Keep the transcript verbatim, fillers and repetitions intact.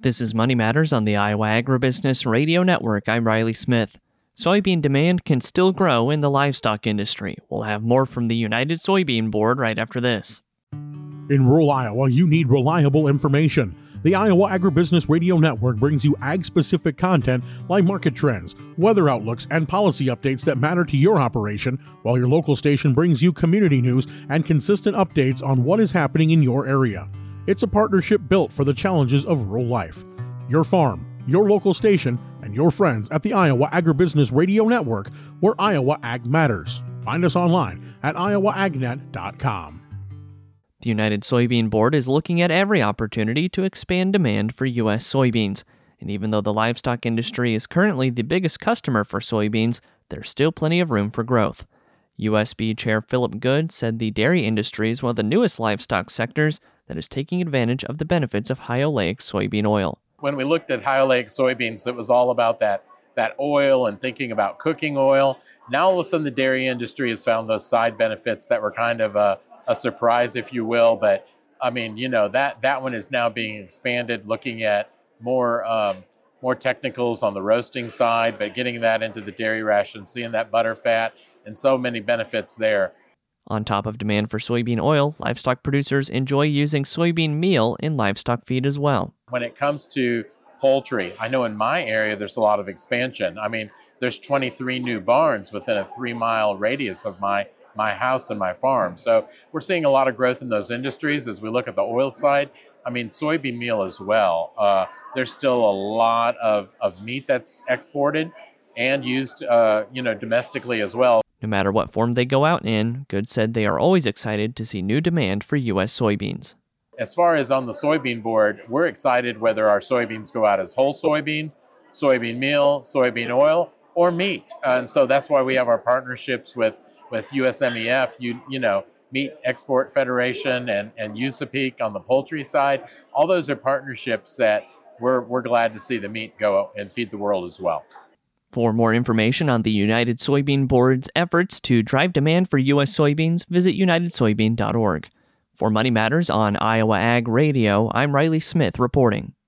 This is Money Matters on the Iowa Agribusiness Radio Network. I'm Riley Smith. Soybean demand can still grow in the livestock industry. We'll have more from the United Soybean Board right after this. In rural Iowa, you need reliable information. The Iowa Agribusiness Radio Network brings you ag-specific content like market trends, weather outlooks, and policy updates that matter to your operation, while your local station brings you community news and consistent updates on what is happening in your area. It's a partnership built for the challenges of rural life. Your farm, your local station, and your friends at the Iowa Agribusiness Radio Network, where Iowa Ag matters. Find us online at iowa ag net dot com. The United Soybean Board is looking at every opportunity to expand demand for U S soybeans. And even though the livestock industry is currently the biggest customer for soybeans, there's still plenty of room for growth. U S B Chair Philip Good said the dairy industry is one of the newest livestock sectors that is taking advantage of the benefits of high oleic soybean oil. When we looked at high oleic soybeans, it was all about that, that oil and thinking about cooking oil. Now all of a sudden the dairy industry has found those side benefits that were kind of a, a surprise, if you will. But I mean, you know, that, that one is now being expanded, looking at more um, more technicals on the roasting side, but getting that into the dairy ration, seeing that butter fat, and so many benefits there. On top of demand for soybean oil, livestock producers enjoy using soybean meal in livestock feed as well. When it comes to poultry, I know in my area there's a lot of expansion. I mean, there's twenty-three new barns within a three-mile radius of my, my house and my farm. So we're seeing a lot of growth in those industries as we look at the oil side. I mean, soybean meal as well. Uh, there's still a lot of, of meat that's exported and used, uh, you know, domestically as well. No matter what form they go out in, Good said they are always excited to see new demand for U S soybeans. As far as on the soybean board, we're excited whether our soybeans go out as whole soybeans, soybean meal, soybean oil, or meat. And so that's why we have our partnerships with, with U S M E F, you, you know, Meat Export Federation and, and USAPEC on the poultry side. All those are partnerships that we're, we're glad to see the meat go and feed the world as well. For more information on the United Soybean Board's efforts to drive demand for U S soybeans, visit united soybean dot org. For Money Matters on Iowa Ag Radio, I'm Riley Smith reporting.